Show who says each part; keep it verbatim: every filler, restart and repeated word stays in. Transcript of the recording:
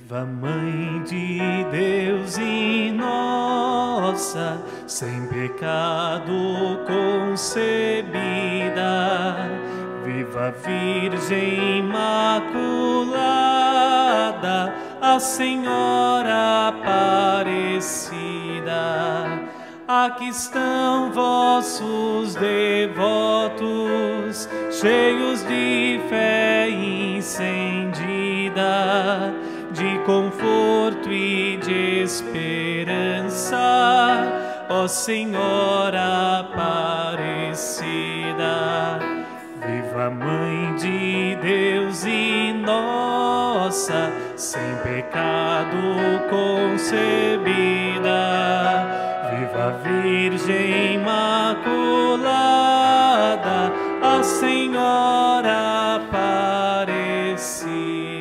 Speaker 1: Viva Mãe de Deus e nossa, sem pecado concebida. Viva Virgem Imaculada, a Senhora Aparecida. Aqui estão vossos devotos, cheios de fé incendida, de conforto e de esperança, ó Senhora Aparecida. Viva Mãe de Deus e nossa, sem pecado concebida. Viva Virgem Imaculada, a Senhora Aparecida.